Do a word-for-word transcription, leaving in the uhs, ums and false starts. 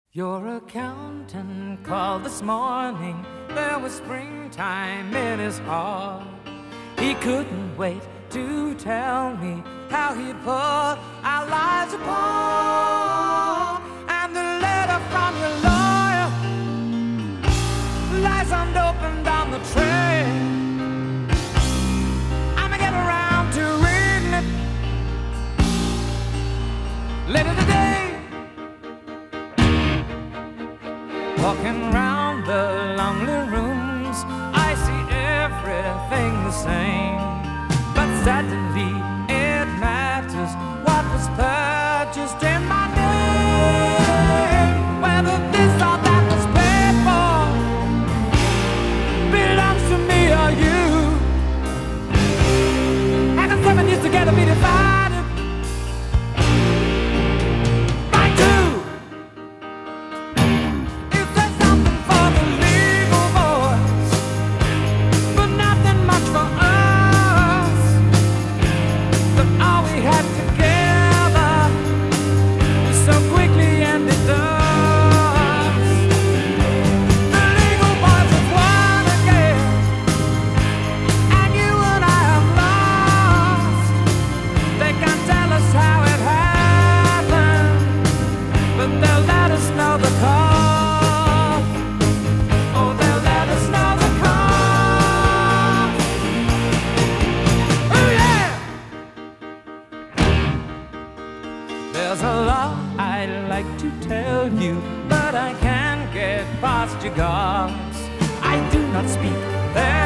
Your accountant called this morning. There was springtime in his heart. He couldn't wait to tell me how he'd put our lives apart. And the letter from your lawyer lies unopened on the tray. I'ma get around to reading it later today. Walking round the lonely rooms, I see everything the same. But suddenly it matters what was purchased in my name. Whether this or that was paid for belongs to me or you. And the seven years together be divided by two. There's a lot I'd like to tell you, but I can't get past your guards. I do not speak their